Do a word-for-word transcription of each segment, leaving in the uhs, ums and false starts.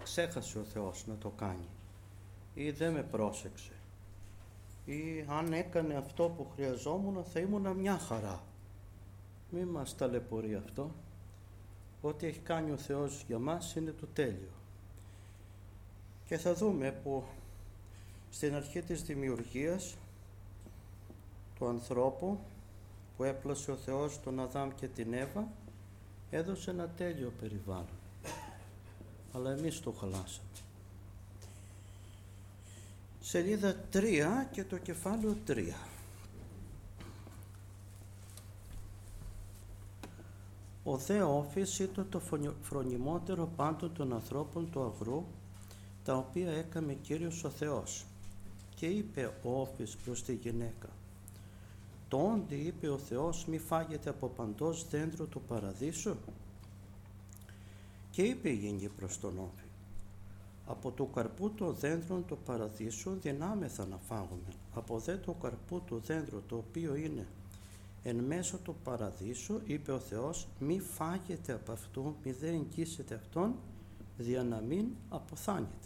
ξέχασε ο Θεός να το κάνει ή δεν με πρόσεξε ή αν έκανε αυτό που χρειαζόμουν θα ήμουνα μια χαρά. Μη μας ταλαιπωρεί αυτό. Ό,τι έχει κάνει ο Θεός για μας είναι το τέλειο. Και θα δούμε που στην αρχή της δημιουργίας του ανθρώπου που έπλασε ο Θεός τον Αδάμ και την Εύα, έδωσε ένα τέλειο περιβάλλον. Αλλά εμείς το χαλάσαμε. Σελίδα τρία και το κεφάλαιο τρία. Ο δε Όφης ήταν το φρονιμότερο πάντων των ανθρώπων του αγρού, τα οποία έκαμε Κύριος ο Θεός. Και είπε ο Όφης προς τη γυναίκα: «Τόντι είπε ο Θεός, μη φάγετε από παντός δέντρο του παραδείσου». Και είπε η γυνή προς τον Όφη: «Από του καρπού των δέντρων του παραδείσου δυνάμεθα να φάγουμε, από δε το καρπού του δέντρου το οποίο είναι εν μέσω του παραδείσου, είπε ο Θεός, μη φάγετε από αυτού, μη δε εγγύσετε αυτόν, δια να μην αποθάνετε».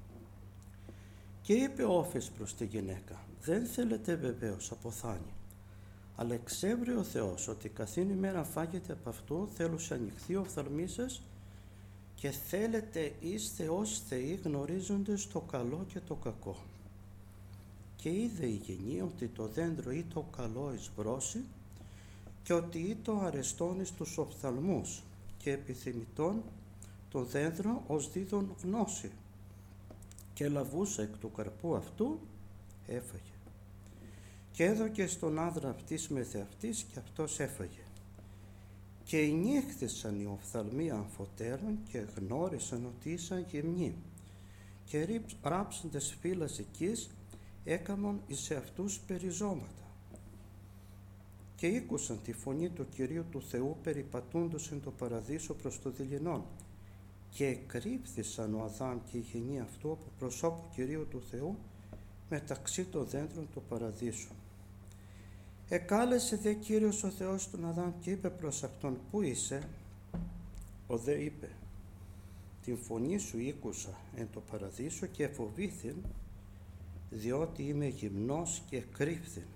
Και είπε ο Όφης προς τη γυναίκα: «Δεν θέλετε βεβαίως αποθάνει, αλλά εξέβρε ο Θεός ότι καθήν ημέρα φάγετε από αυτού, θέλουσε ανοιχθεί ο οφθαλμής σας και θέλετε είστε ως θεοί γνωρίζοντες το καλό και το κακό». Και είδε η γυνή ότι το δέντρο ή το καλό εις βρώση και ότι ή το αρεστόν εις τους οφθαλμούς και επιθυμητόν το δέντρο ως δίδον γνώση, και λαβούσα εκ του καρπού αυτού έφαγε. Και έδωκε στον άντρα αυτής μεθεαυτής και αυτός έφαγε. Και ενύχθησαν οι οφθαλμοί αμφωτέρων και γνώρισαν ότι ήσαν γυμνοί. Και ράψαντες φύλας εκείς έκαμον εις αυτούς περιζώματα. Και ήκουσαν τη φωνή του Κυρίου του Θεού περιπατούντος εν το παραδείσο προς το δειλινόν. Και εκρύφθησαν ο Αδάμ και η γυνή αυτού από προσώπου Κυρίου του Θεού μεταξύ των δέντρων του παραδείσου. Εκάλεσε δε Κύριος ο Θεός τον Αδάμ και είπε προς αυτόν: «Πού είσαι?» Ο δε είπε: «Την φωνή σου ήκουσα εν το παραδείσο και εφοβήθην, διότι είμαι γυμνός και εκρύφθην».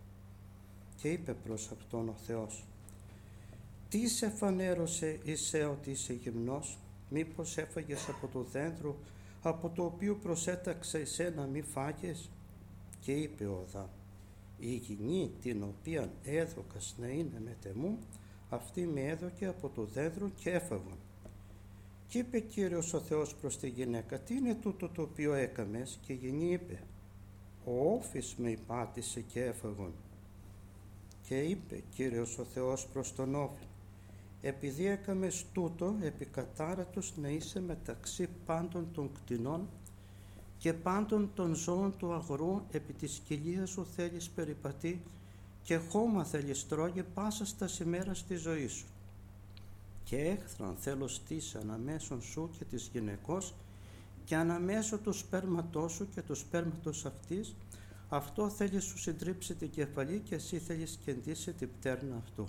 Και είπε προς αυτόν ο Θεός: «Τι σε φανέρωσε εισέ ότι είσαι γυμνός? Μήπως έφαγες από το δέντρο από το οποίο προσέταξα εσέ να μη φάγες?» Και είπε ο Αδάμ: «Η γυνή την οποία έδωκας να είναι μετεμού, αυτή με έδωκε από το δέντρο και έφαγον». Και είπε Κύριος ο Θεός προς τη γυναίκα: «Τι είναι τούτο το οποίο έκαμες?» Και η γυνή είπε: «Ο Όφης με υπάτησε και έφαγον». Και είπε Κύριος ο Θεός προς τον Όφη: «Επειδή έκαμες τούτο, επικατάρατος να είσαι μεταξύ πάντων των κτηνών και πάντων των ζώων του αγρού, επί της κοιλίας σου θέλεις περιπατεί και χώμα θέλεις τρώγε πάσα στα ημέρας της ζωής σου. Και έχθραν θέλω στήσει αναμέσων σου και της γυναικός και αναμέσω του σπέρματός σου και του σπέρματος αυτής, αυτό θέλει σου συντρίψει την κεφαλή και εσύ θέλεις κεντήσει την πτέρνα αυτού».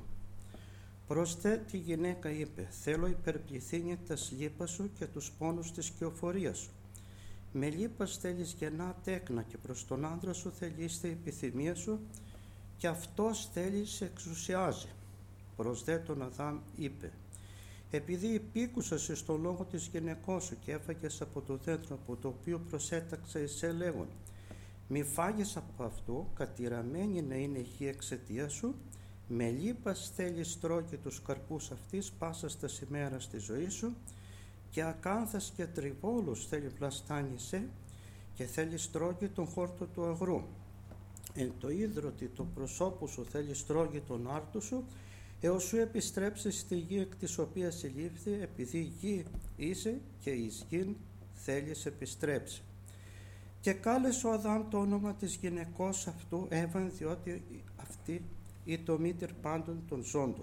Προς δε τη γυναίκα είπε: «Θέλω υπερπληθύνει τα λύπα σου και τους πόνους της κοιοφορίας σου. Με λύπας θέλεις γεννά τέκνα και προς τον άντρα σου θέλεις η επιθυμία σου και αυτός θέλει σε εξουσιάζει». Προς δε τον Αδάμ είπε: «Επειδή υπήκουσας εις το λόγο της γυναικός σου και έφαγες από το δέντρο από το οποίο προσέταξα εσέ λέγον, μη φάγες από αυτού, κατηραμένη να είναι η γη εξαιτία σου, με λύπας θέλεις τρώγει τους καρπούς αυτής πάσα στα ημέρας της ζωής σου, και ακάνθας και τριβόλους θέλει βλαστάνησε και θέλεις τρώγει τον χόρτο του αγρού. Εν το ίδρωτη το προσώπου σου θέλεις τρώγει τον άρτου σου, έως σου επιστρέψεις στη γη εκ της οποίας συλλήφθη, επειδή γη είσαι και εις γην θέλεις επιστρέψει. Και κάλεσε ο Αδάμ το όνομα της γυναικός αυτού Εύαν, διότι αυτή ή το μήτηρ πάντων των ζώντων.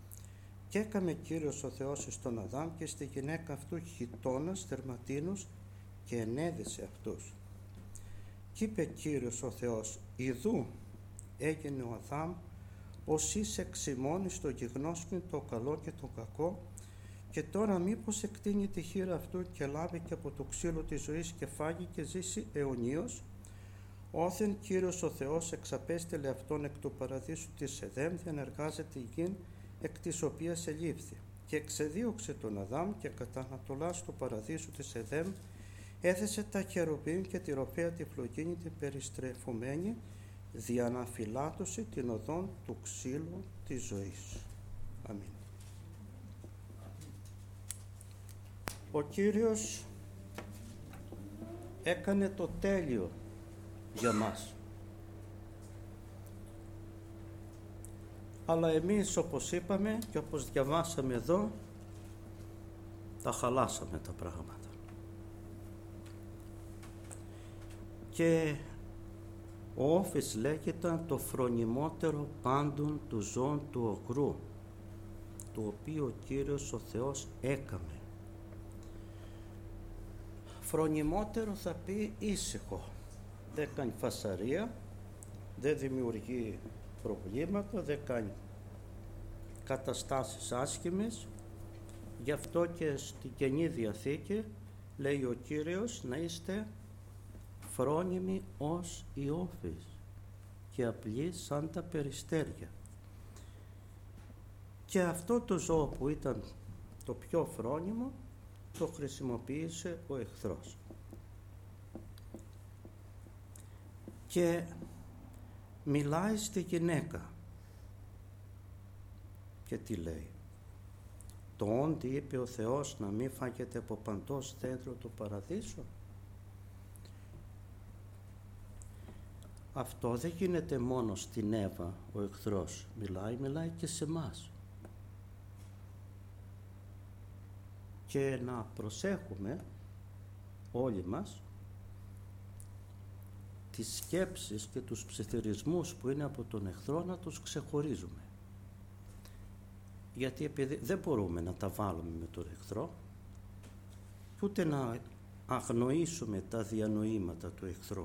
Και έκαμε Κύριος ο Θεός στον Αδάμ και στη γυναίκα αυτού χιτώνας θερματίνους και ενέδυσε αυτούς. Κι είπε Κύριος ο Θεός: «Ιδού έγινε ο Αδάμ ως εις εξημώνεις το γιγνώσκην το καλό και το κακό, Και τώρα μήπως εκτείνει τη χείρα αυτού και λάβει και από το ξύλο της ζωής και φάγει και ζήσει αιωνίως. Όθεν Κύριος ο Θεός εξαπέστειλε αυτόν εκ του παραδείσου της Εδέμ, διανεργάζεται η γην εκ της οποίας ελήφθη. Και εξεδίωξε τον Αδάμ και κατά ανατολάς του παραδείσου της Εδέμ έθεσε τα χερουβίμ και τη ροφαία τη φλογίνη την περιστρεφωμένη, δια να φυλάτωσε την οδόν του ξύλου της ζωής. Αμήν. Ο Κύριος έκανε το τέλειο για μας. Αλλά εμείς, όπως είπαμε και όπως διαβάσαμε εδώ, τα χαλάσαμε τα πράγματα. Και ο Όφης λέγεται το φρονιμότερο πάντων του ζώων του ογρού, το οποίο ο Κύριος ο Θεός έκαμε. Φρονιμότερο θα πει ήσυχο, δεν κάνει φασαρία, δεν δημιουργεί προβλήματα, δεν κάνει καταστάσεις άσχημες. Γι' αυτό και στην Καινή Διαθήκη λέει ο Κύριος να είστε φρόνιμοι ως οι όφεις και απλοί σαν τα περιστέρια. Και αυτό το ζώο που ήταν το πιο φρόνιμο το χρησιμοποίησε ο εχθρός. Και μιλάει στη γυναίκα και τι λέει? Το όντι είπε ο Θεός να μην φάγετε από παντός δέντρο του παραδείσου. Αυτό δεν γίνεται μόνο στην Εύα ο εχθρός, μιλάει, μιλάει και σε μας. Και να προσέχουμε όλοι μας τις σκέψεις και τους ψιθυρισμούς που είναι από τον εχθρό να τους ξεχωρίζουμε. Γιατί επειδή δεν μπορούμε να τα βάλουμε με τον εχθρό, ούτε να αγνοήσουμε τα διανοήματα του εχθρού.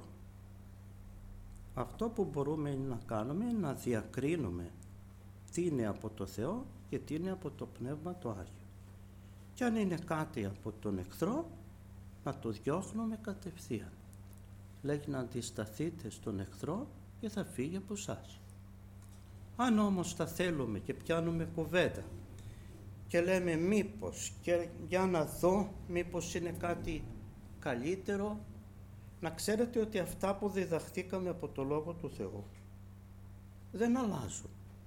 Αυτό που μπορούμε να κάνουμε είναι να διακρίνουμε τι είναι από το Θεό και τι είναι από το Πνεύμα το Άγιο. Και αν είναι κάτι από τον εχθρό, να το διώχνουμε κατευθείαν. Λέγει να αντισταθείτε στον εχθρό και θα φύγει από εσάς. Αν όμως τα θέλουμε και πιάνουμε κουβέντα και λέμε μήπως και για να δω μήπως είναι κάτι καλύτερο, να ξέρετε ότι αυτά που διδαχθήκαμε από το Λόγο του Θεού δεν αλλάζουν.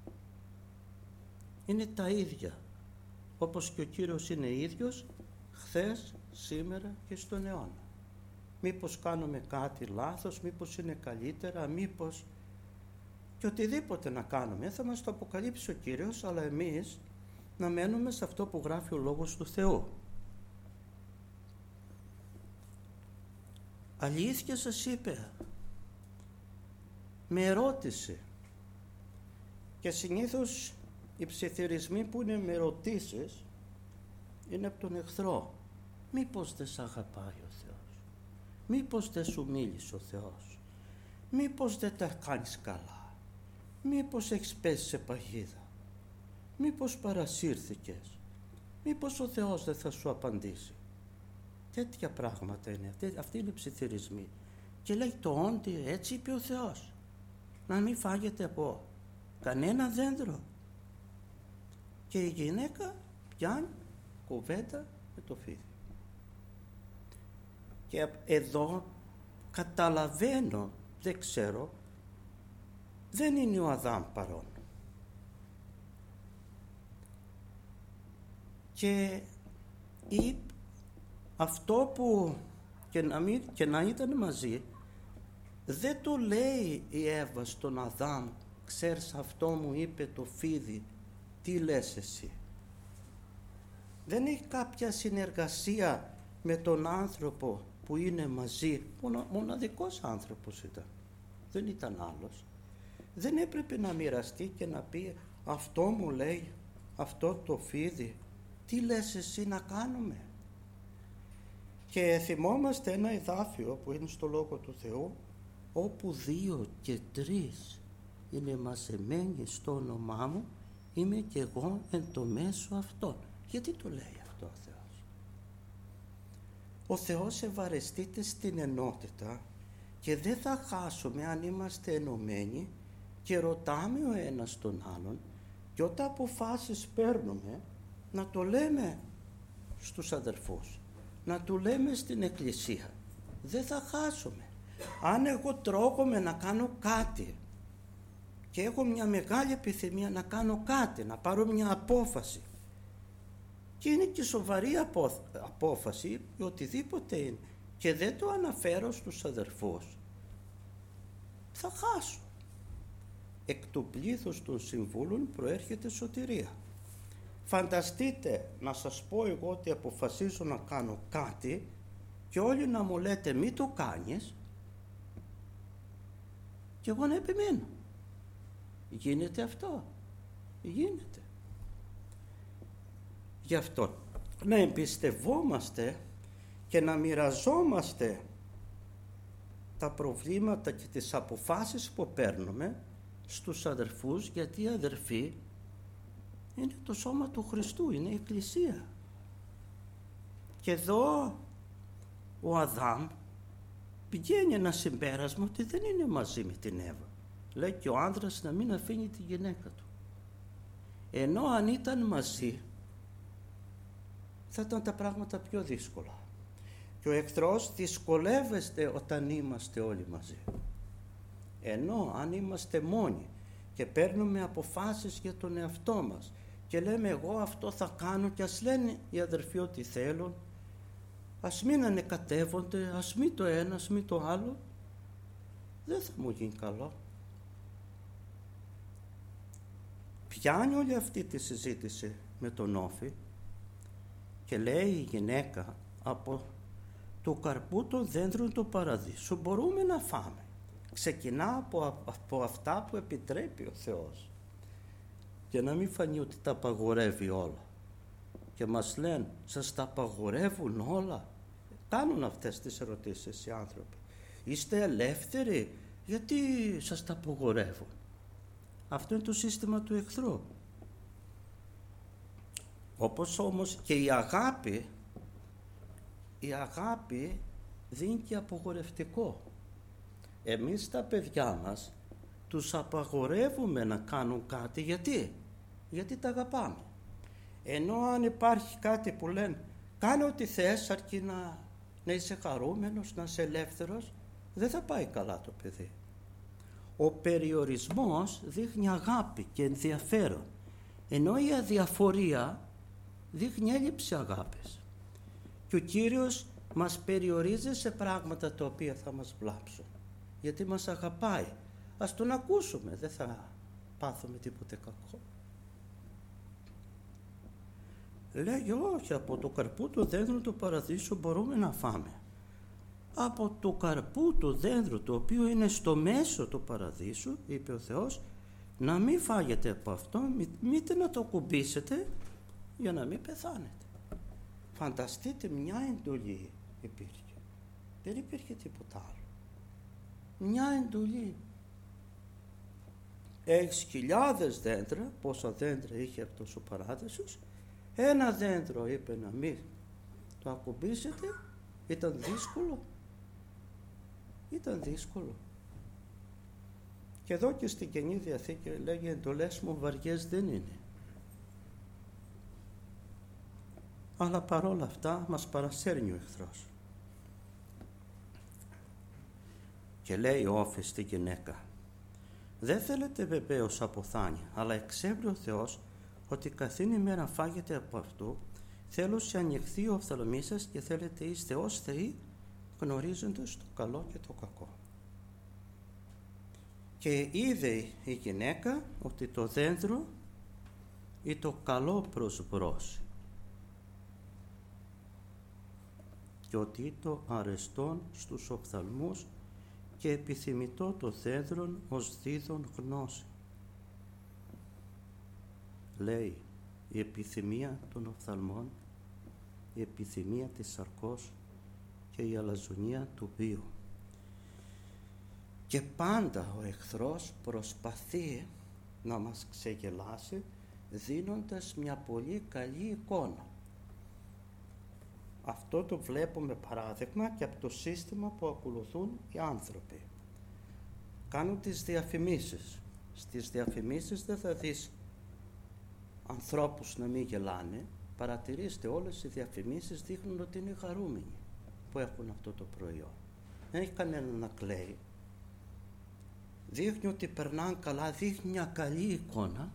Είναι τα ίδια, όπως και ο Κύριος είναι ίδιος χθες, σήμερα και στον αιώνα. Μήπως κάνουμε κάτι λάθος, μήπως είναι καλύτερα, μήπως και οτιδήποτε να κάνουμε θα μας το αποκαλύψει ο Κύριος, αλλά εμείς να μένουμε σε αυτό που γράφει ο Λόγος του Θεού. Αλήθεια σας είπε, με ρώτησε, και συνήθως οι ψιθυρισμοί που είναι με ρωτήσεις είναι από τον εχθρό. Μήπως δεν σ' αγαπάει ο Θεός, μήπως δεν σου μίλησε ο Θεός, μήπως δεν τα κάνεις καλά, μήπως έχεις πέσει σε παγίδα, μήπως παρασύρθηκες, μήπως ο Θεός δεν θα σου απαντήσει. Τέτοια πράγματα είναι, αυτοί είναι οι ψιθυρισμοί. Και λέει το όντι, έτσι είπε ο Θεός, να μην φάγετε από κανένα δέντρο. Και η γυναίκα πιάνει κουβέντα με το φίδι. Και εδώ καταλαβαίνω, δεν ξέρω, δεν είναι ο Αδάμ παρόν. Και η, αυτό που και να, μην, και να ήταν μαζί, δεν το λέει η Εύα στον Αδάμ, ξέρεις αυτό μου είπε το φίδι, τι λες εσύ? Δεν έχει κάποια συνεργασία με τον άνθρωπο που είναι μαζί, μονα, μοναδικός άνθρωπος ήταν, δεν ήταν άλλος. Δεν έπρεπε να μοιραστεί και να πει αυτό μου λέει, αυτό το φίδι, τι λες εσύ να κάνουμε? Και θυμόμαστε ένα εδάφιο που είναι στο Λόγο του Θεού, όπου δύο και τρεις είναι μαζεμένοι στο όνομά μου, είμαι και εγώ εν το μέσο αυτών. Γιατί το λέει αυτό? αυτό ο Θεός. Ο Θεός ευαρεστείται στην ενότητα και δεν θα χάσουμε αν είμαστε ενωμένοι και ρωτάμε ο ένας τον άλλον, και όταν αποφάσεις παίρνουμε να το λέμε στους αδερφούς, να του λέμε στην εκκλησία. Δεν θα χάσουμε. Αν εγώ τρώγομαι να κάνω κάτι και έχω μια μεγάλη επιθυμία να κάνω κάτι, να πάρω μια απόφαση, και είναι και σοβαρή απόφαση ή οτιδήποτε είναι, και δεν το αναφέρω στους αδερφούς, θα χάσω. Εκ του πλήθους των συμβούλων προέρχεται σωτηρία. Φανταστείτε να σας πω εγώ ότι αποφασίζω να κάνω κάτι και όλοι να μου λέτε μη το κάνεις και εγώ να επιμένω. Γίνεται αυτό? Γίνεται. Γι' αυτό να εμπιστευόμαστε και να μοιραζόμαστε τα προβλήματα και τις αποφάσεις που παίρνουμε στους αδερφούς, γιατί οι αδερφοί είναι το σώμα του Χριστού, είναι η Εκκλησία. Και εδώ ο Αδάμ πηγαίνει ένα συμπέρασμα ότι δεν είναι μαζί με την Εύα. Λέει και ο άνδρας να μην αφήνει τη γυναίκα του. Ενώ αν ήταν μαζί θα ήταν τα πράγματα πιο δύσκολα. Και ο εχθρός δυσκολεύεται όταν είμαστε όλοι μαζί. Ενώ αν είμαστε μόνοι και παίρνουμε αποφάσεις για τον εαυτό μας και λέμε εγώ αυτό θα κάνω, και ας λένε οι αδερφοί ό,τι θέλουν, ας μην ανεκατεύονται, ας μην το ένα, ας μην το άλλο, δεν θα μου γίνει καλό. Πιάνει όλη αυτή τη συζήτηση με τον Όφη και λέει η γυναίκα, από του καρπού των δέντρων του παραδείσου μπορούμε να φάμε. Ξεκινά από, από αυτά που επιτρέπει ο Θεός, για να μην φανεί ότι τα απαγορεύει όλα. Και μας λένε, σας τα απαγορεύουν όλα? Κάνουν αυτές τις ερωτήσεις οι άνθρωποι. Είστε ελεύθεροι? Γιατί σας τα απαγορεύουν? Αυτό είναι το σύστημα του εχθρού. Όπως όμως και η αγάπη, η αγάπη δίνει και απαγορευτικό. Εμείς τα παιδιά μας τους απαγορεύουμε να κάνουν κάτι. Γιατί? Γιατί τα αγαπάμε. Ενώ αν υπάρχει κάτι που λένε κάνε ό,τι θες αρκεί να, να είσαι χαρούμενος, να είσαι ελεύθερος, δεν θα πάει καλά το παιδί. Ο περιορισμός δείχνει αγάπη και ενδιαφέρον, ενώ η αδιαφορία δείχνει έλλειψη αγάπης. Και ο Κύριος μας περιορίζει σε πράγματα τα οποία θα μας βλάψουν, γιατί μας αγαπάει. Ας τον ακούσουμε, δεν θα πάθουμε τίποτε κακό. Λέγει όχι, από το καρπού του δέντρου του παραδείσου μπορούμε να φάμε. Από το καρπού του δέντρου, το οποίο είναι στο μέσο του παραδείσου, είπε ο Θεός, να μην φάγετε από αυτό, μήτε να το κουμπίσετε για να μην πεθάνετε. Φανταστείτε, μια εντολή υπήρχε. Δεν υπήρχε τίποτα άλλο. Μια εντολή. Έχεις χιλιάδες δέντρα, πόσα δέντρα είχε αυτός ο παράδεισος, ένα δέντρο είπε να μην το ακουμπήσετε. Ήταν δύσκολο. Ήταν δύσκολο. Και εδώ και στην Καινή Διαθήκη λέγει εντολές μου βαριές δεν είναι. Αλλά παρόλα αυτά μας παρασέρνει ο εχθρός. Και λέει ο Όφης στη γυναίκα, δεν θέλετε βεβαίως αποθάνεια, αλλά εξέβρει ο Θεός ότι καθήν ημέρα φάγετε από αυτού, θέλω σε ανοιχθεί ο οφθαλμής σας και θέλετε είστε ως Θεοί, γνωρίζοντας το καλό και το κακό. Και είδε η γυναίκα ότι το δέντρο ή το καλό προσβρώσει και ότι το αρεστόν στους οφθαλμούς και επιθυμητό το δέντρον ως δίδον γνώση. Λέει η επιθυμία των οφθαλμών, η επιθυμία της σαρκός και η αλαζονία του βίου. Και πάντα ο εχθρός προσπαθεί να μας ξεγελάσει δίνοντας μια πολύ καλή εικόνα. Αυτό το βλέπουμε παράδειγμα και από το σύστημα που ακολουθούν οι άνθρωποι. Κάνουν τις διαφημίσεις. Στις διαφημίσεις δεν θα δεις ανθρώπους να μην γελάνε. Παρατηρήστε, όλες οι διαφημίσεις δείχνουν ότι είναι χαρούμενοι που έχουν αυτό το προϊόν. Δεν έχει κανένα να κλαίει. Δείχνει ότι περνάνε καλά, δείχνει μια καλή εικόνα.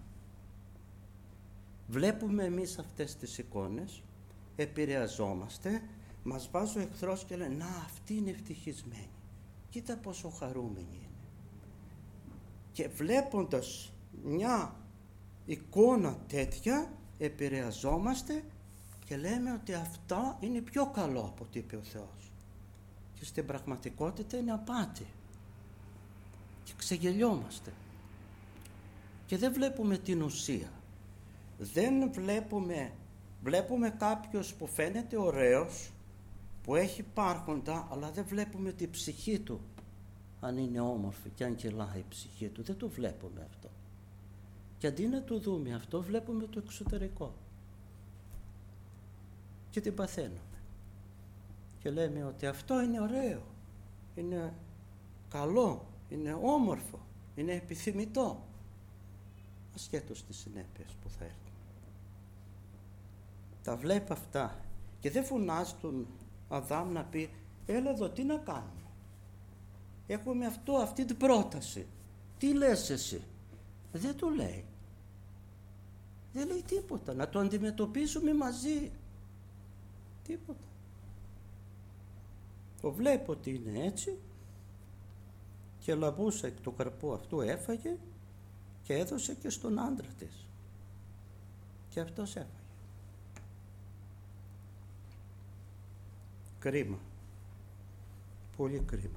Βλέπουμε εμείς αυτές τις εικόνες, επηρεαζόμαστε, μας βάζει ο εχθρός και λέει, να, αυτή είναι ευτυχισμένη. Κοίτα πόσο χαρούμενη είναι. Και βλέποντας μια εικόνα τέτοια, επηρεαζόμαστε και λέμε ότι αυτό είναι πιο καλό από ό,τι είπε ο Θεός. Και στην πραγματικότητα είναι απάτη. Και ξεγελιόμαστε. Και δεν βλέπουμε την ουσία. Δεν βλέπουμε, βλέπουμε κάποιος που φαίνεται ωραίος, που έχει υπάρχοντα, αλλά δεν βλέπουμε την ψυχή του. Αν είναι όμορφη και αν γελάει η ψυχή του, δεν το βλέπουμε αυτό. Και αντί να το δούμε αυτό, βλέπουμε το εξωτερικό. Και την παθαίνουμε. Και λέμε ότι αυτό είναι ωραίο, είναι καλό, είναι όμορφο, είναι επιθυμητό. Ασχέτως τις συνέπειες που θα έρθουν. Τα βλέπει αυτά και δεν φωνάζει τον Αδάμ να πει, έλα εδώ, τι να κάνουμε. Έχουμε αυτό, αυτή την πρόταση. Τι λες εσύ. Δεν το λέει. Δεν λέει τίποτα. Να το αντιμετωπίσουμε μαζί. Τίποτα. Το βλέπω ότι είναι έτσι και λαβούσα εκ του καρπού αυτού έφαγε και έδωσε και στον άντρα της. Και αυτός έφαγε. Κρίμα. Πολύ κρίμα.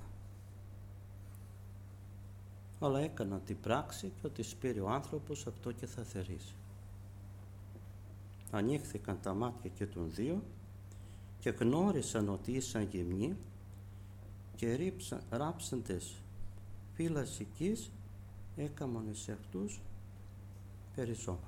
Αλλά έκαναν την πράξη και ότι σπήρε ο άνθρωπος αυτό και θα θερήσει. Ανοίχθηκαν τα μάτια και των δύο και γνώρισαν ότι ήσαν γυμνοί και ρίψαν, ράψαντες φύλας οικής έκαμαν εις αυτούς περισσόματα.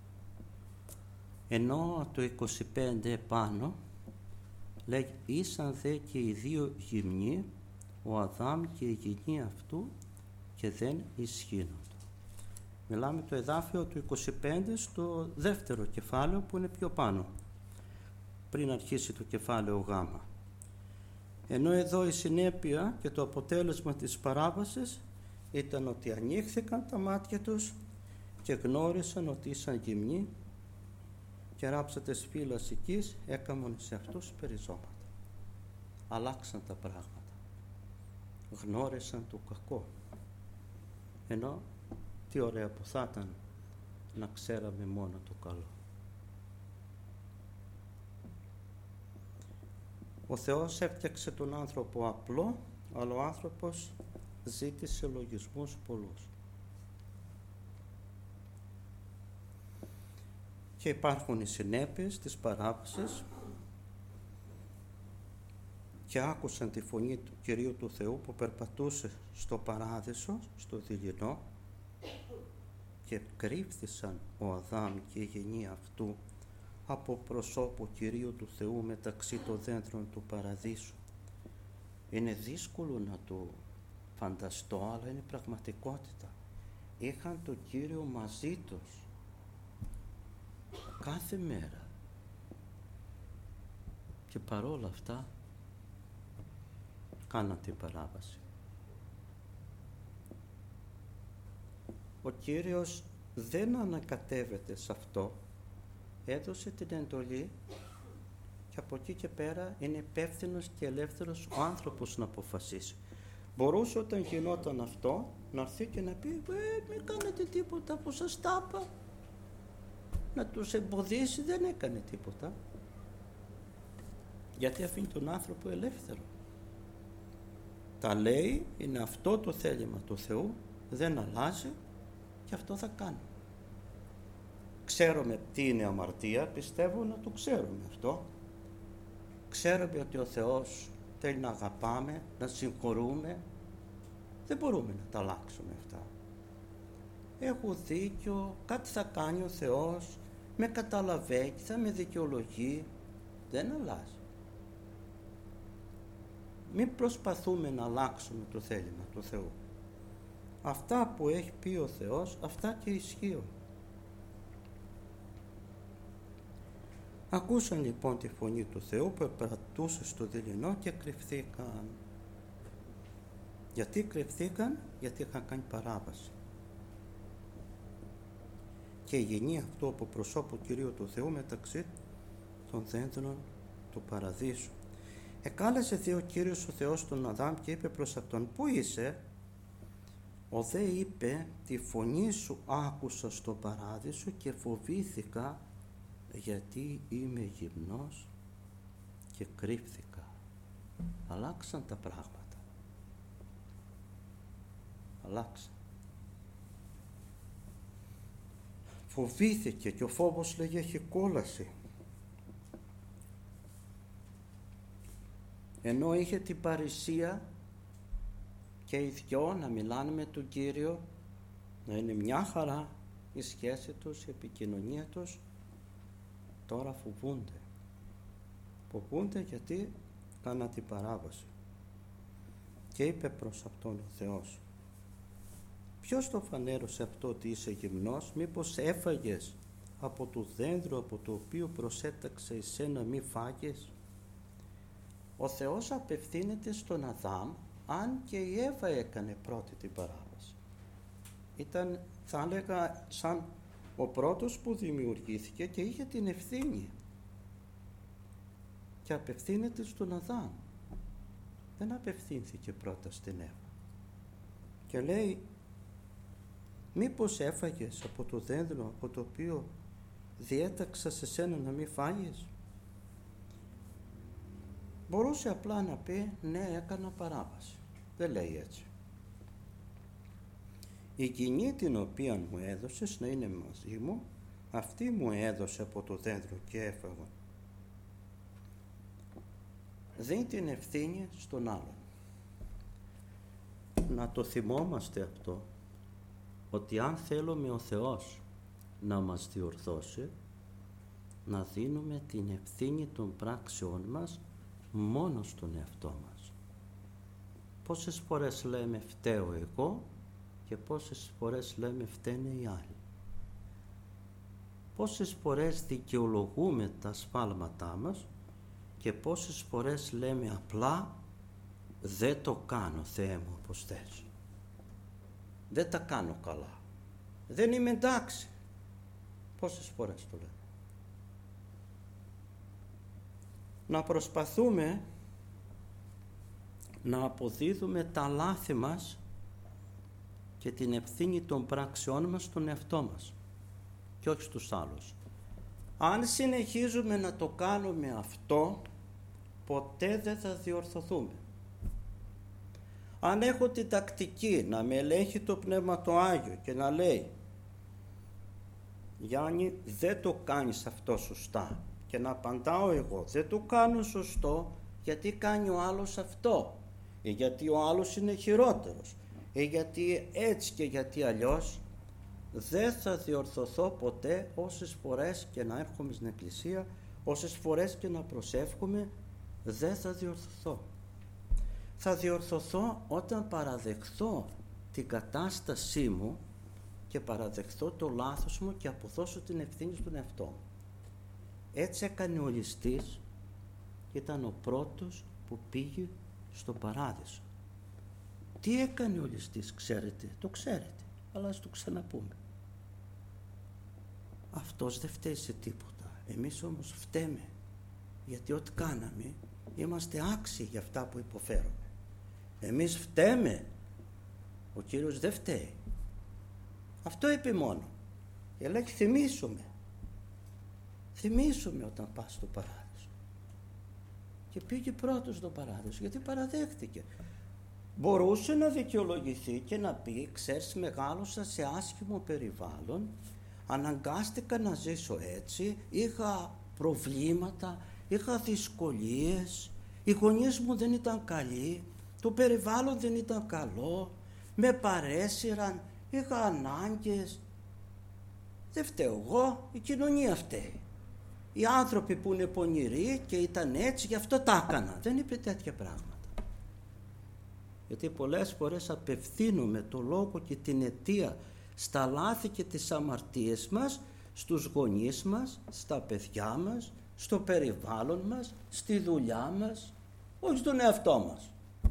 Ενώ το είκοσι πέντε επάνω λέει ήσαν δε και οι δύο γυμνοί, ο Αδάμ και η γυνή αυτού και δεν ισχύνονται. Μιλάμε το εδάφιο του είκοσι πέντε στο δεύτερο κεφάλαιο που είναι πιο πάνω, πριν αρχίσει το κεφάλαιο Γ. Ενώ εδώ η συνέπεια και το αποτέλεσμα της παράβασης ήταν ότι ανοίχθηκαν τα μάτια τους και γνώρισαν ότι ήσαν γυμνοί και ράψατες φύλας οικής έκαμον σε αυτούς περισσόματα. Αλλάξαν τα πράγματα. Γνώρισαν το κακό. Ενώ τι ωραία που θα ήταν να ξέραμε μόνο το καλό. Ο Θεός έφτιαξε τον άνθρωπο απλό, αλλά ο άνθρωπος ζήτησε λογισμούς πολλούς. Και υπάρχουν οι συνέπειες της παράβασης και άκουσαν τη φωνή του Κυρίου του Θεού που περπατούσε στο παράδεισο, στο δειλινό, και κρύφθησαν ο Αδάμ και η γενή αυτού από προσώπου Κυρίου του Θεού μεταξύ των δέντρων του παραδείσου. Είναι δύσκολο να το φανταστώ, αλλά είναι πραγματικότητα. Είχαν τον Κύριο μαζί τους κάθε μέρα και παρόλα αυτά κάναν την παράβαση. Ο Κύριος δεν ανακατεύεται σε αυτό, έδωσε την εντολή και από εκεί και πέρα είναι υπεύθυνος και ελεύθερος ο άνθρωπος να αποφασίσει. Μπορούσε όταν γινόταν αυτό να έρθει και να πει ε, μην κάνετε τίποτα που σας τα είπα. Να τους εμποδίσει, δεν έκανε τίποτα. Γιατί αφήνει τον άνθρωπο ελεύθερο. Τα λέει, είναι αυτό το θέλημα του Θεού, δεν αλλάζει και αυτό θα κάνει. Ξέρουμε τι είναι αμαρτία, πιστεύω να το ξέρουμε αυτό. Ξέρουμε ότι ο Θεός θέλει να αγαπάμε, να συγχωρούμε. Δεν μπορούμε να τα αλλάξουμε αυτά. Έχω δίκιο, κάτι θα κάνει ο Θεός, με καταλαβαίνει, θα με δικαιολογεί. Δεν αλλάζει. μην προσπαθούμε να αλλάξουμε το θέλημα του Θεού. Αυτά που έχει πει ο Θεός, αυτά και ισχύουν. Ακούσαν λοιπόν τη φωνή του Θεού που περπατούσε στο δειλινό και κρυφθήκαν. Γιατί κρυφθήκαν? Γιατί είχαν κάνει παράβαση. Και γίνει αυτό από προσώπου Κυρίου του Θεού μεταξύ των δέντρων του παραδείσου. Εκάλεσε δε ο Κύριος ο Θεός τον Αδάμ και είπε προς αυτόν, πού είσαι? Ο δε είπε, τη φωνή σου άκουσα στο παράδεισο και φοβήθηκα, γιατί είμαι γυμνός και κρύφθηκα. Αλλάξαν τα πράγματα. Αλλάξαν. Φοβήθηκε και ο φόβος, λέγει, έχει κόλαση. Ενώ είχε την παρησία και οι δυο να μιλάνε με τον Κύριο, να είναι μια χαρά η σχέση τους, η επικοινωνία τους, τώρα φοβούνται. Φοβούνται γιατί κάνα την παράβαση. Και είπε προς αυτόν ο Θεός, ποιος το φανέρωσε αυτό ότι είσαι γυμνός? Μήπως έφαγες από το δέντρο από το οποίο προσέταξε εσένα μη φάγες? Ο Θεός απευθύνεται στον Αδάμ, αν και η Εύα έκανε πρώτη την παράβαση. Ήταν, θα έλεγα, σαν ο πρώτος που δημιουργήθηκε και είχε την ευθύνη. Και απευθύνεται στον Αδάμ. Δεν απευθύνθηκε πρώτα στην Εύα. Και λέει, μήπως έφαγες από το δέντρο από το οποίο διέταξα σε σένα να μην φάγεις? Μπορούσε απλά να πει, ναι, έκανα παράβαση. Δεν λέει έτσι. Η γυνή την οποία μου έδωσες να είναι μαζί μου, αυτή μου έδωσε από το δέντρο και έφαγα. Δίνει την ευθύνη στον άλλον. Να το θυμόμαστε αυτό, ότι αν θέλουμε ο Θεός να μας διορθώσει, να δίνουμε την ευθύνη των πράξεών μας μόνο στον εαυτό μας. Πόσες φορές λέμε φταίω εγώ και πόσες φορές λέμε φταίνε οι άλλοι. Πόσες φορές δικαιολογούμε τα σφάλματά μας και πόσες φορές λέμε απλά δεν το κάνω, Θεέ μου, όπως θες. Δεν τα κάνω καλά. Δεν είμαι εντάξει. Πόσες φορές το λέμε. Να προσπαθούμε να αποδίδουμε τα λάθη μας και την ευθύνη των πράξεών μας στον εαυτό μας και όχι στους άλλους. Αν συνεχίζουμε να το κάνουμε αυτό, ποτέ δεν θα διορθωθούμε. Αν έχω την τακτική να με ελέγχει το Πνεύμα το Άγιο και να λέει Γιάννη, δεν το κάνεις αυτό σωστά, και να απαντάω εγώ, δεν το κάνω σωστό γιατί κάνει ο άλλος αυτό, ή γιατί ο άλλος είναι χειρότερος, ή γιατί έτσι και γιατί αλλιώς, δεν θα διορθωθώ ποτέ όσες φορές και να έρχομαι στην εκκλησία, όσες φορές και να προσεύχομαι, δεν θα διορθωθώ. Θα διορθωθώ όταν παραδεχθώ την κατάστασή μου και παραδεχθώ το λάθος μου και αποδώσω την ευθύνη στον εαυτό μου. Έτσι έκανε ο ληστής και ήταν ο πρώτος που πήγε στον παράδεισο. Τι έκανε ο ληστής, ξέρετε? Το ξέρετε, αλλά ας το ξαναπούμε. Αυτός δεν φταίει σε τίποτα. Εμείς όμως φταίμε, γιατί ό,τι κάναμε είμαστε άξιοι για αυτά που υποφέρουμε. Εμείς φταίμε, ο Κύριος δεν φταίει. Αυτό είπε μόνο. Και λέει θυμίσουμε. Θυμίσουμε όταν πας στο παράδεισο. Και πήγε πρώτος στο παράδεισο γιατί παραδέχτηκε. Μπορούσε να δικαιολογηθεί και να πει, ξέρεις, μεγάλωσα σε άσχημο περιβάλλον, αναγκάστηκα να ζήσω έτσι, είχα προβλήματα, είχα δυσκολίες, οι γονείς μου δεν ήταν καλοί, το περιβάλλον δεν ήταν καλό, με παρέσυραν, είχα ανάγκες. Δεν φταίω εγώ, η κοινωνία φταίει. Οι άνθρωποι που είναι πονηροί και ήταν έτσι, γι' αυτό τα έκανα. Δεν είπε τέτοια πράγματα. Γιατί πολλές φορές απευθύνουμε το λόγο και την αιτία στα λάθη και τις αμαρτίες μας, στους γονείς μας, στα παιδιά μας, στο περιβάλλον μας, στη δουλειά μας, όχι στον εαυτό μας.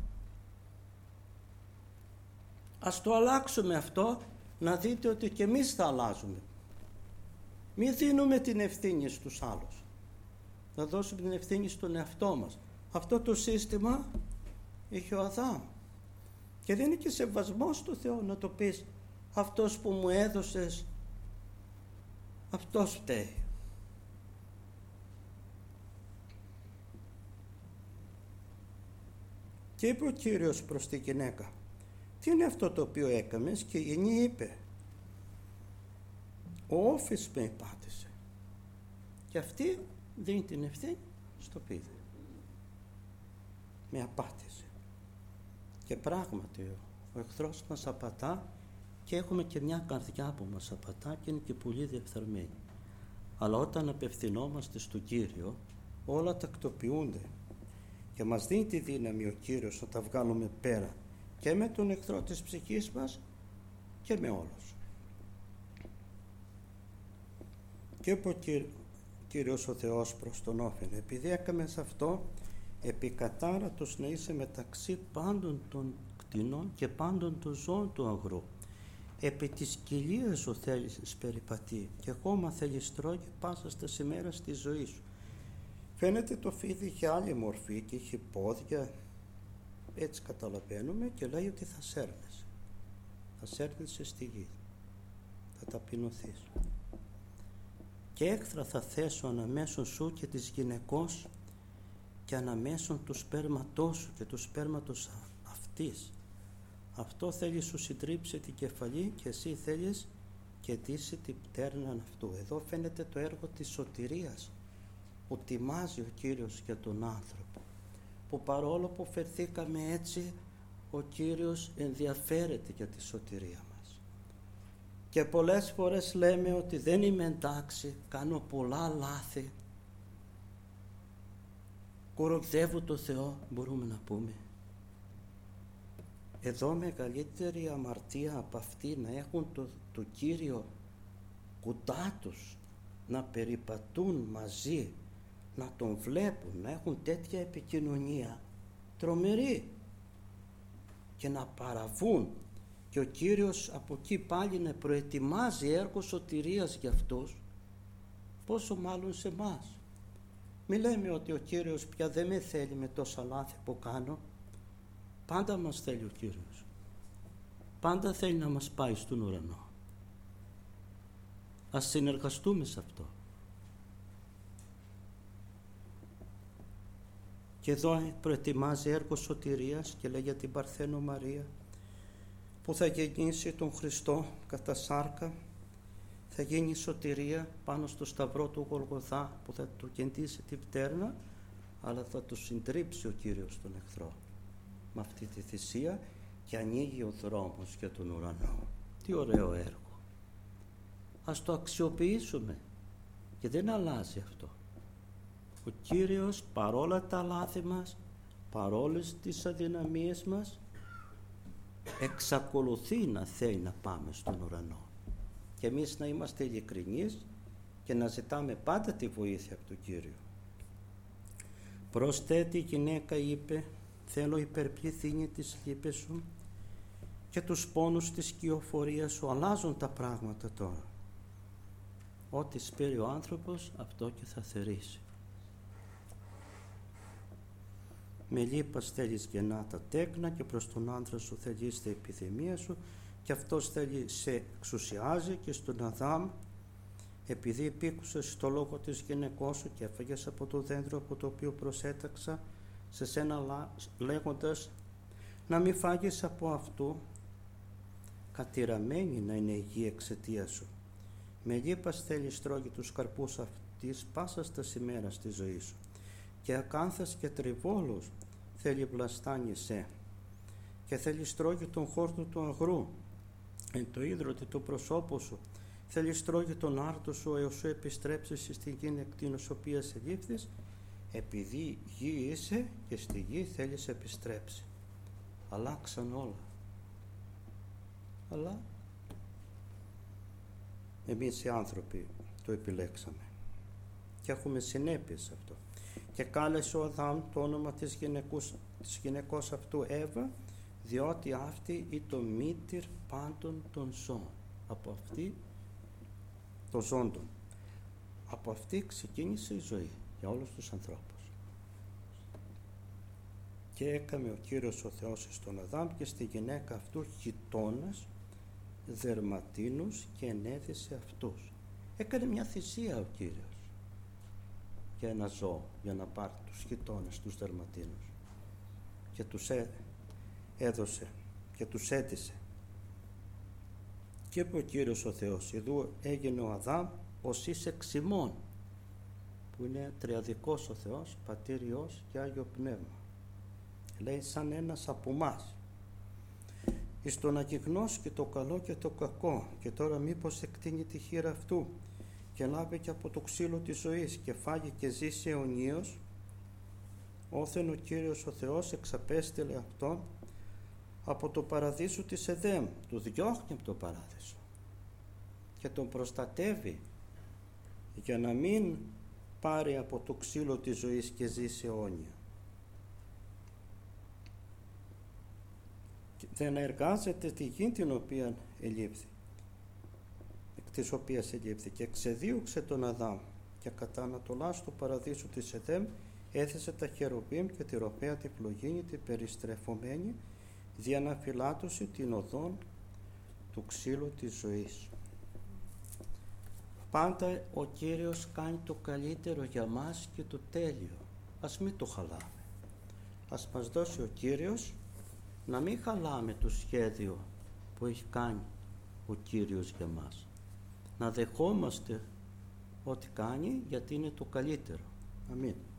Ας το αλλάξουμε αυτό, να δείτε ότι και εμείς θα αλλάζουμε. Μην δίνουμε την ευθύνη στους άλλους. Να δώσουμε την ευθύνη στον εαυτό μας. Αυτό το σύστημα είχε ο Αδάμ. Και δεν είναι και σεβασμός στο Θεό να το πεις, αυτός που μου έδωσες, αυτός φταίει. Και είπε ο Κύριος προς τη γυναίκα, τι είναι αυτό το οποίο έκαμες? Και η γυνή είπε, ο όφης με επάτησε. Και αυτή δίνει την ευθύνη στο πίδι. Με απάτησε. Και πράγματι ο εχθρός μας απατά και έχουμε και μια καρδιά που μας απατά και είναι και πολύ διεφθαρμένη. Αλλά όταν απευθυνόμαστε στον Κύριο, όλα τακτοποιούνται και μας δίνει τη δύναμη ο Κύριος να τα βγάλουμε πέρα και με τον εχθρό της ψυχής μας και με όλους. Και είπε ο Κύριος ο Θεός προς τον Όφιν, επειδή έκαμες αυτό, επικατάρατος να είσαι μεταξύ πάντων των κτηνών και πάντων των ζώων του αγρού. Επί της κοιλίας σου θέλεις περιπατεί και ακόμα θέλεις τρώγει πάσα στα ημέρας της ζωής σου. Φαίνεται το φίδι είχε άλλη μορφή και είχε πόδια, έτσι καταλαβαίνουμε, και λέει ότι θα σέρνεσαι. Θα σέρνεσαι στη γη. Θα ταπεινωθείς. Και έκθρα θα θέσω αναμέσων σου και της γυναικός και αναμέσων του σπέρματός σου και του σπέρματος αυτής. Αυτό θέλει σου συντρίψει την κεφαλή και εσύ θέλεις και τύσει την πτέρνα αυτού. Εδώ φαίνεται το έργο της σωτηρίας που τιμάζει ο Κύριος για τον άνθρωπο, που παρόλο που φερθήκαμε έτσι, ο Κύριος ενδιαφέρεται για τη σωτηρία μας. Και πολλές φορές λέμε ότι δεν είμαι εντάξει, κάνω πολλά λάθη, κοροϊδεύω το Θεό, μπορούμε να πούμε. Εδώ μεγαλύτερη αμαρτία από αυτή να έχουν το, το Κύριο κοντά τους, να περιπατούν μαζί, να τον βλέπουν, να έχουν τέτοια επικοινωνία τρομερή και να παραβούν και ο Κύριος από εκεί πάλι να προετοιμάζει έργο σωτηρίας για αυτούς, πόσο μάλλον σε εμάς. Μη λέμε ότι ο Κύριος πια δεν με θέλει με τόσα λάθη που κάνω. Πάντα μας θέλει ο Κύριος. Πάντα θέλει να μας πάει στον ουρανό. Ας συνεργαστούμε σε αυτό. Και εδώ προετοιμάζει έργο σωτηρίας και λέει για την Παρθένο Μαρία που θα γεννήσει τον Χριστό κατά σάρκα, θα γίνει σωτηρία πάνω στο σταυρό του Γολγοθά που θα του κεντήσει την πτέρνα, αλλά θα του συντρίψει ο Κύριος τον εχθρό με αυτή τη θυσία και ανοίγει ο δρόμος για τον ουρανό. Τι ωραίο έργο. Ας το αξιοποιήσουμε και δεν αλλάζει αυτό. Ο Κύριος παρόλα τα λάθη μας, παρόλες τις αδυναμίες μας, εξακολουθεί να θέλει να πάμε στον ουρανό. Και εμείς να είμαστε ειλικρινείς και να ζητάμε πάντα τη βοήθεια από τον Κύριο. Προσθέτει η γυναίκα, είπε, θέλω υπερπληθύνει τις λύπες σου και τους πόνους της κυοφορίας σου. Αλλάζουν τα πράγματα τώρα. Ό,τι σπέρει ο άνθρωπος, αυτό και θα θερήσει. Με λύπας θέλεις γεννά τα τέκνα και προς τον άντρα σου θέλεις τα επιδημία σου και αυτός θέλει σε εξουσιάζει. Και στον Αδάμ, επειδή υπήκουσες στο λόγο της γυναικός σου και έφαγες από το δέντρο από το οποίο προσέταξα σε σένα λέγοντας να μην φάγεις από αυτού, κατηραμένη να είναι η γη εξαιτία σου. Με λύπας θέλεις τρώγει τους καρπούς αυτής πάσα στα ημέρα στη ζωή σου και ακάνθας και τριβόλους θέλει βλαστάνησέ και θέλει τρώγει τον χόρτο του αγρού εν το ίδρωτη του προσώπου σου, θέλει τρώγει τον άρτο σου έως σου επιστρέψεις στην γη εκτείνος οποίας ελήφθης, επειδή γη είσαι και στη γη θέλεις επιστρέψει. αλλάξαν όλα. Αλλά εμείς οι άνθρωποι το επιλέξαμε και έχουμε συνέπειες σε αυτό. Και κάλεσε ο Αδάμ το όνομα της γυναικός, της γυναικός αυτού Εύα, διότι αυτή είναι το μήτηρ πάντων των ζώων. Από αυτή των ζώντων. Από αυτή ξεκίνησε η ζωή για όλους τους ανθρώπους. Και έκαμε ο Κύριος ο Θεός στον Αδάμ και στη γυναίκα αυτού γειτόνας δερματίνους και ενέδυσε αυτούς. Έκανε μια θυσία ο Κύριος για ένα ζώο, για να πάρει τους γειτόνες, τους δερματίνους, και τους έ, έδωσε και τους έτησε. Και είπε ο Κύριος ο Θεός, ειδού έγινε ο Αδάμ ως εις εξ ημών, που είναι τριαδικός ο Θεός, Πατήρ, Υιός και Άγιο Πνεύμα. Λέει σαν ένας από εμάς, εις το να γιγνώσει το καλό και το κακό, και τώρα μήπως εκτείνει τη χείρα αυτού και λάβει και από το ξύλο της ζωής και φάγει και ζήσει αιωνίως. Όθεν ο Κύριος ο Θεός εξαπέστειλε αυτόν από το παραδείσου της Εδέμ, του διώχνει από το παράδεισο και τον προστατεύει για να μην πάρει από το ξύλο της ζωής και ζήσει αιώνια. Δεν εργάζεται τη γη την οποία ελείφθη, εκ της οποίας ελείφθη, και ξεδίωξε τον Αδάμ και κατά ανατολάς του παραδείσου της Εδέμ έθεσε τα χερουβίμ και τη ροπαία τη φλογίνη τη περιστρεφωμένη δι' αναφυλάτωση την οδόν του ξύλου της ζωής. Πάντα ο Κύριος κάνει το καλύτερο για μας και το τέλειο. Ας μην το χαλάμε. Ας μας δώσει ο Κύριος να μην χαλάμε το σχέδιο που έχει κάνει ο Κύριος για μας. Να δεχόμαστε ό,τι κάνει, γιατί είναι το καλύτερο. Αμήν.